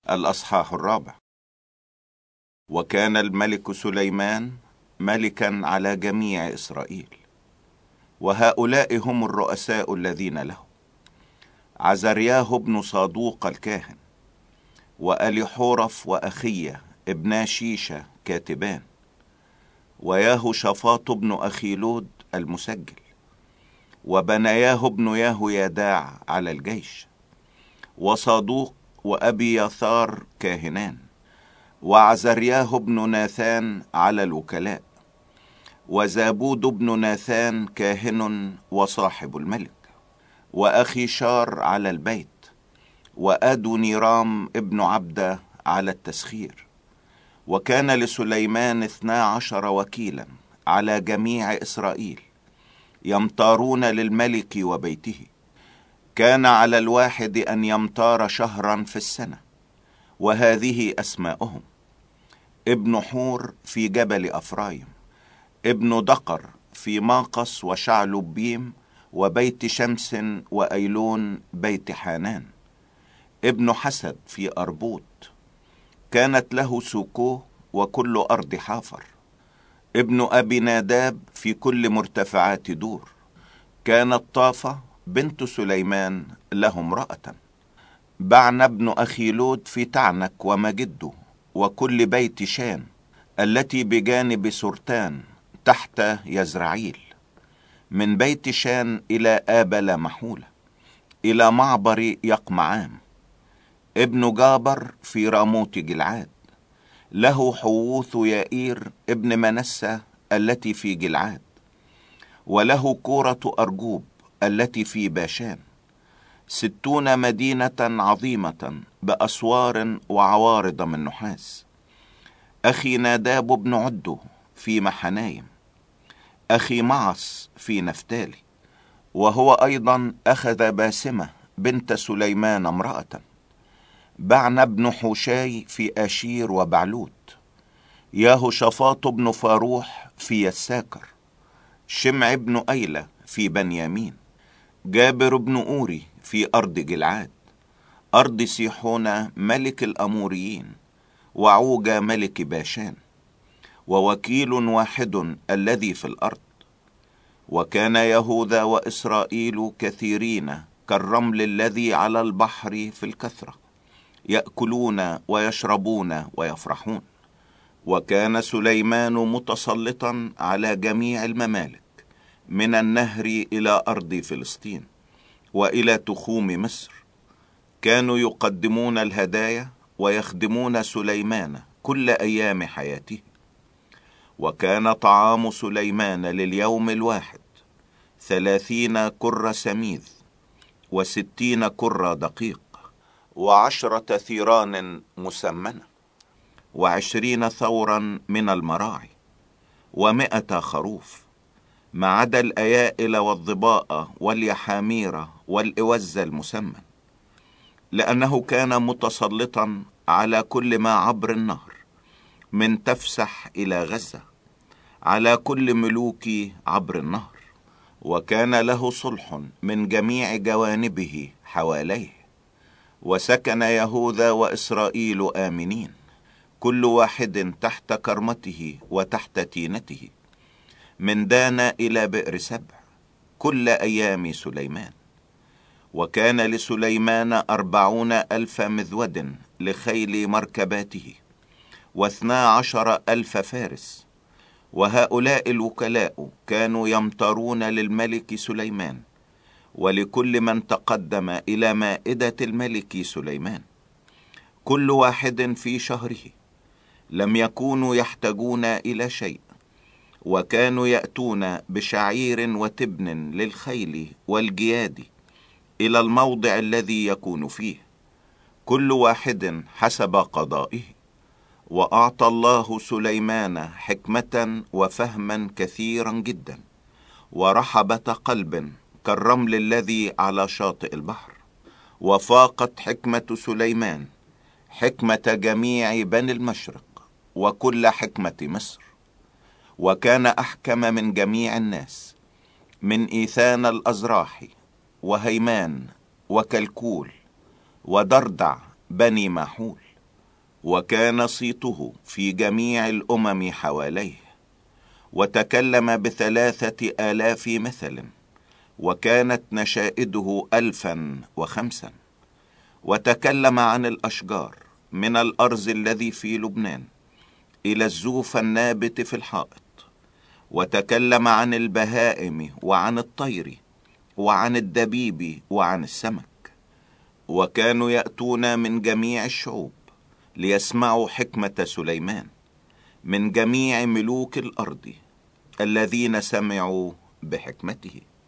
الأصحاح 4. وكان الملك سليمان ملكا على جميع إسرائيل، وهؤلاء هم الرؤساء الذين له: عزرياه بن صادوق الكاهن، وأليحورف وأخيه ابنا شيشة كاتبان، وياهوشافاط بن أخيلود المسجل، وبناياه بن يهويداع على الجيش، وصادوق وأبي يثار كاهنان، وعزرياه بن ناثان على الوكلاء، وزابود بن ناثان كاهن وصاحب الملك، وأخي شار على البيت، وأدو نيرام ابن عبدة على التسخير. وكان لسليمان 12 وكيلا على جميع إسرائيل يمطارون للملك وبيته. كان على الواحد أن يمطار شهرا في السنة، وهذه أسماؤهم: ابن حور في جبل أفرايم، ابن دقر في ماقص وشعلبيم وبيت شمس وأيلون بيت حانان، ابن حسد في أربوط، كانت له سوكوه وكل أرض حافر، ابن أبي ناداب في كل مرتفعات دور. كانت طافة بنت سليمان له امرأة. بعن ابن أخيلود في تعنك ومجده وكل بيت شان التي بجانب سرتان تحت يزرعيل، من بيت شان إلى آبل محولة إلى معبر يقمعام. ابن جابر في راموت جلعاد، له حووث يائير ابن منسى التي في جلعاد، وله كورة أرجوب التي في باشان، 60 مدينة عظيمة بأسوار وعوارض من نحاس. أخي ناداب بن عدو في محنايم، أخي معص في نفتالي، وهو أيضا أخذ باسمة بنت سليمان امرأة. بعن بن حوشاي في آشير وبعلوت، ياهوشافاط بن فاروح في يساكر، شمع بن أيلة في بنيامين، جابر بن أوري في أرض جلعاد، أرض سيحون ملك الأموريين، وعوج ملك باشان، ووكيل واحد الذي في الأرض. وكان يهوذا وإسرائيل كثيرين كالرمل الذي على البحر في الكثرة، يأكلون ويشربون ويفرحون. وكان سليمان متسلطا على جميع الممالك، من النهر إلى أرض فلسطين وإلى تخوم مصر. كانوا يقدمون الهدايا ويخدمون سليمان كل أيام حياته. وكان طعام سليمان لليوم الواحد 30 كر سميذ، 60 كر دقيق، 10 ثيران مسمنة، 20 ثورا من المراعي، 100 خروف، ما عدا الأيائل والظباء واليحامير والإوز المسمن، لأنه كان متسلطا على كل ما عبر النهر من تفسح إلى غزة، على كل ملوك عبر النهر. وكان له صلح من جميع جوانبه حواليه. وسكن يهوذا وإسرائيل آمنين، كل واحد تحت كرمته وتحت تينته، من دان إلى بئر سبع، كل أيام سليمان. وكان لسليمان 40,000 مذود لخيل مركباته، 12,000 فارس. وهؤلاء الوكلاء كانوا يمطرون للملك سليمان ولكل من تقدم إلى مائدة الملك سليمان، كل واحد في شهره. لم يكونوا يحتاجون إلى شيء، وكانوا يأتون بشعير وتبن للخيل والجياد إلى الموضع الذي يكون فيه، كل واحد حسب قضائه. وأعطى الله سليمان حكمة وفهما كثيرا جدا، ورحبة قلب كالرمل الذي على شاطئ البحر. وفاقت حكمة سليمان حكمة جميع بني المشرق وكل حكمة مصر. وكان أحكم من جميع الناس، من إيثان الأزراحي وهيمان وكلكول ودردع بني ماحول. وكان صيته في جميع الأمم حواليه، وتكلم ب3,000 مثل، وكانت نشائده 1,005. وتكلم عن الأشجار من الأرز الذي في لبنان إلى الزوف النابت في الحائط، وتكلم عن البهائم وعن الطير وعن الدبيب وعن السمك. وكانوا يأتون من جميع الشعوب ليسمعوا حكمة سليمان، من جميع ملوك الأرض الذين سمعوا بحكمته.